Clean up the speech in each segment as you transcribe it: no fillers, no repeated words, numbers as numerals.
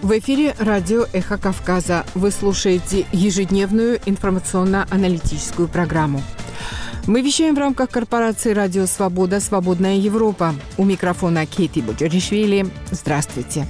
В эфире радио «Эхо Кавказа». Вы слушаете ежедневную информационно-аналитическую программу. Мы вещаем в рамках корпорации «Радио Свобода. Свободная Европа». У микрофона Кейти Боджоришвили. Здравствуйте.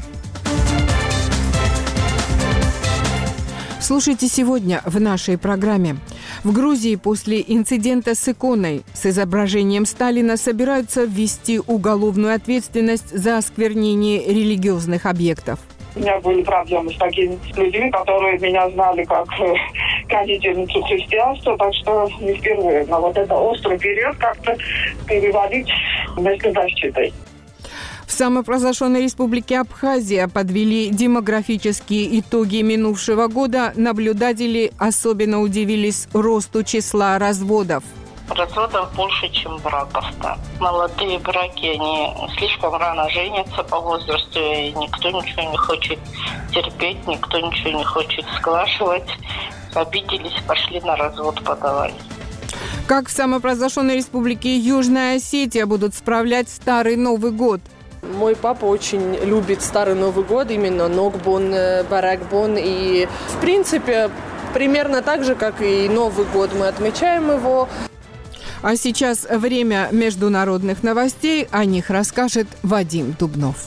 Слушайте сегодня в нашей программе. В Грузии после инцидента с иконой с изображением Сталина собираются ввести уголовную ответственность за осквернение религиозных объектов. У меня были проблемы с такими людьми, которые меня знали как гонительницу христианства, так что не впервые. Но вот это острый период как-то переводить вместо защитой. В самопровозглашенной республике Абхазия подвели демографические итоги минувшего года. Наблюдатели особенно удивились росту числа разводов. Разводов больше, чем браков-то. Молодые браки, они слишком рано женятся по возрасту, и никто ничего не хочет терпеть, никто ничего не хочет сглашивать. Обиделись, пошли на развод подавать. Как в самопровозглашенной республике Южная Осетия будут справлять Старый Новый год? Мой папа очень любит Старый Новый год, именно Ногбон, Баракбон. И, в принципе, примерно так же, как и Новый год, мы отмечаем его. А сейчас время международных новостей. О них расскажет Вадим Дубнов.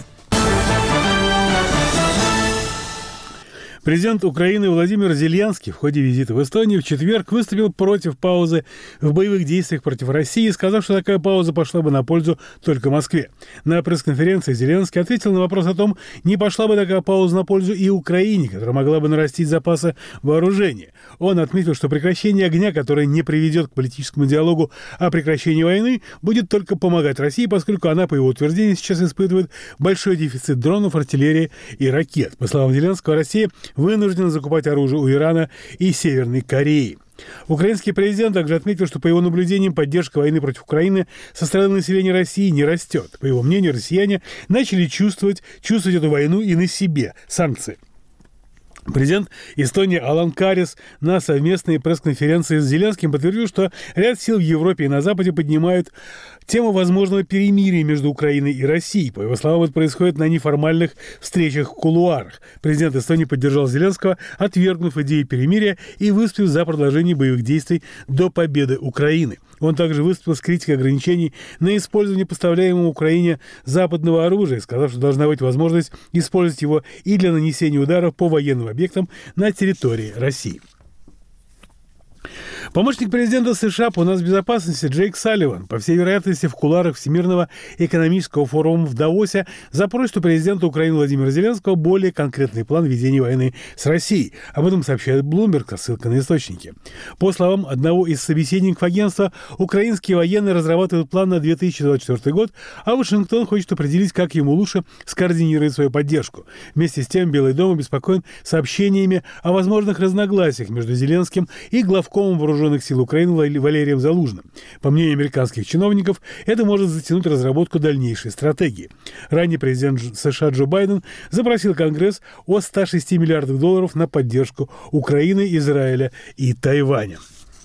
Президент Украины Владимир Зеленский в ходе визита в Эстонию в четверг выступил против паузы в боевых действиях против России, сказав, что такая пауза пошла бы на пользу только Москве. На пресс-конференции Зеленский ответил на вопрос о том, не пошла бы такая пауза на пользу и Украине, которая могла бы нарастить запасы вооружения. Он отметил, что прекращение огня, которое не приведет к политическому диалогу о прекращении войны, будет только помогать России, поскольку она, по его утверждению, сейчас испытывает большой дефицит дронов, артиллерии и ракет. По словам Зеленского, Россия вынуждена закупать оружие у Ирана и Северной Кореи. Украинский президент также отметил, что по его наблюдениям поддержка войны против Украины со стороны населения России не растет. По его мнению, россияне начали чувствовать эту войну и на себе санкции. Президент Эстонии Алан Карис на совместной пресс-конференции с Зеленским подтвердил, что ряд сил в Европе и на Западе поднимают тему возможного перемирия между Украиной и Россией. По его словам, это происходит на неформальных встречах в кулуарах. Президент Эстонии поддержал Зеленского, отвергнув идею перемирия и выступил за продолжение боевых действий до победы Украины. Он также выступил с критикой ограничений на использование поставляемого Украине западного оружия, сказав, что должна быть возможность использовать его и для нанесения ударов по военным объектам на территории России. Помощник президента США по нацбезопасности Джейк Салливан, по всей вероятности, в кулуарах Всемирного экономического форума в Давосе запросит у президента Украины Владимира Зеленского более конкретный план ведения войны с Россией. Об этом сообщает Bloomberg со ссылкой на источники. По словам одного из собеседников агентства, украинские военные разрабатывают план на 2024 год, а Вашингтон хочет определить, как ему лучше скоординировать свою поддержку. Вместе с тем Белый дом обеспокоен сообщениями о возможных разногласиях между Зеленским и главкомом вооруженных сил Украины Валерием Залужным. По мнению американских чиновников, это может затянуть разработку дальнейшей стратегии. Ранее президент США Джо Байден запросил Конгресс о $106 миллиардах на поддержку Украины, Израиля и Тайваня.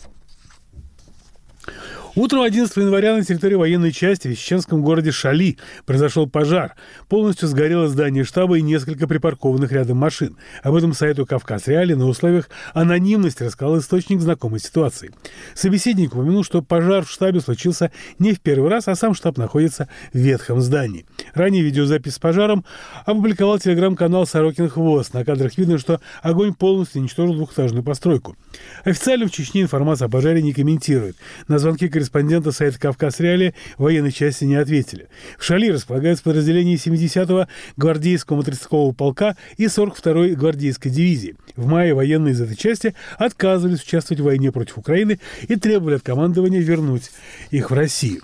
Утром 11 января на территории военной части в чеченском городе Шали произошел пожар. Полностью сгорело здание штаба и несколько припаркованных рядом машин. Об этом сайту «Кавказ Реалии» на условиях анонимности рассказал источник знакомой ситуации. Собеседник упомянул, что пожар в штабе случился не в первый раз, а сам штаб находится в ветхом здании. Ранее видеозапись с пожаром опубликовал телеграм-канал «Сорокин Хвост». На кадрах видно, что огонь полностью уничтожил двухэтажную постройку. Официально в Чечне информацию о пожаре не комментирует. На звонки корреспондента сайта «Кавказ Реалии» военной части не ответили. В Шали располагаются подразделения 70-го гвардейского мотострелкового полка и 42-й гвардейской дивизии. В мае военные из этой части отказывались участвовать в войне против Украины и требовали от командования вернуть их в Россию.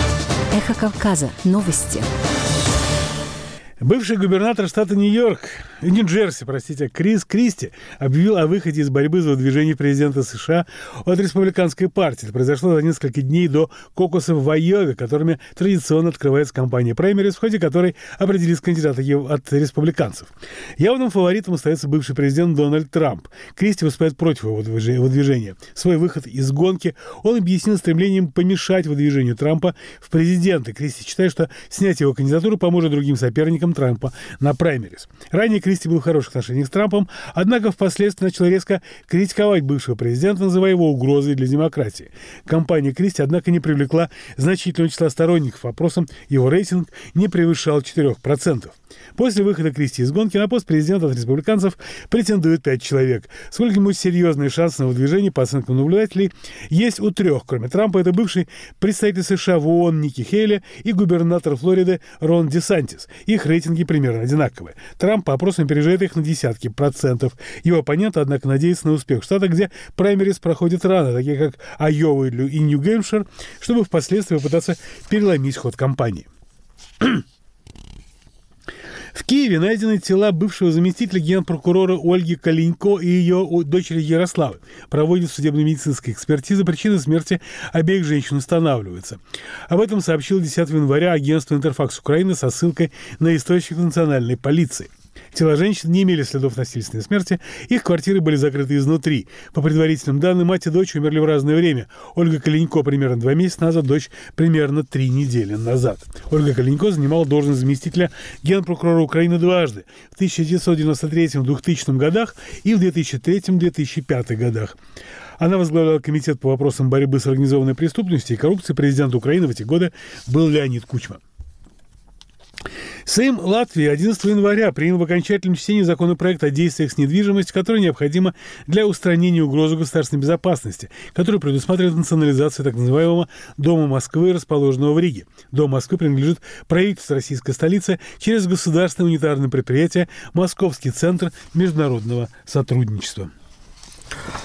Эхо Кавказа. Новости. Бывший губернатор штата Нью-Йорк Нью-Джерси, Крис Кристи объявил о выходе из борьбы за выдвижение президента США от республиканской партии. Это произошло за несколько дней до кокусов в Айове, которыми традиционно открывается кампания праймерис, в ходе которой определились кандидаты от республиканцев. Явным фаворитом остается бывший президент Дональд Трамп. Кристи выступает против его выдвижения. Свой выход из гонки он объяснил стремлением помешать выдвижению Трампа в президенты. Кристи считает, что снять его кандидатуру поможет другим соперникам Трампа на праймерис. Ранее Кристи был в хороших отношениях с Трампом, однако впоследствии начал резко критиковать бывшего президента, называя его угрозой для демократии. Кампания Кристи, однако, не привлекла значительного числа сторонников. Вопросом его рейтинг не превышал 4%. После выхода Кристи из гонки на пост президента от республиканцев претендует 5 человек. Сколько-нибудь серьезные шансы на выдвижение, по оценкам наблюдателей, есть у 3. Кроме Трампа, это бывший представитель США в ООН Ники Хейли и губернатор Флориды Рон Десантис. Их рейтинги примерно одинаковые. Трамп по опросам опережает их на десятки процентов. Его оппоненты, однако, надеются на успех в штатах, где праймерис проходят рано, такие как Айова и Нью-Гэмпшир, чтобы впоследствии попытаться переломить ход кампании. В Киеве найдены тела бывшего заместителя генпрокурора Ольги Калинько и ее дочери Ярославы. Проводит судебно-медицинская экспертиза. Причины смерти обеих женщин устанавливаются. Об этом сообщил 10 января агентство «Интерфакс Украины» со ссылкой на источник национальной полиции. Тела женщин не имели следов насильственной смерти, их квартиры были закрыты изнутри. По предварительным данным, мать и дочь умерли в разное время. Ольга Калинько примерно 2 месяца назад, дочь примерно 3 недели назад. Ольга Калинько занимала должность заместителя генпрокурора Украины дважды – в 1993-2000 годах и в 2003-2005 годах. Она возглавляла комитет по вопросам борьбы с организованной преступностью и коррупцией. Президент Украины в эти годы был Леонид Кучма. Сейм Латвии 11 января принял в окончательном чтении законопроект о действиях с недвижимостью, который необходимо для устранения угрозы государственной безопасности, который предусматривает национализацию так называемого Дома Москвы, расположенного в Риге. Дом Москвы принадлежит правительству российской столицы через государственное унитарное предприятие «Московский центр международного сотрудничества».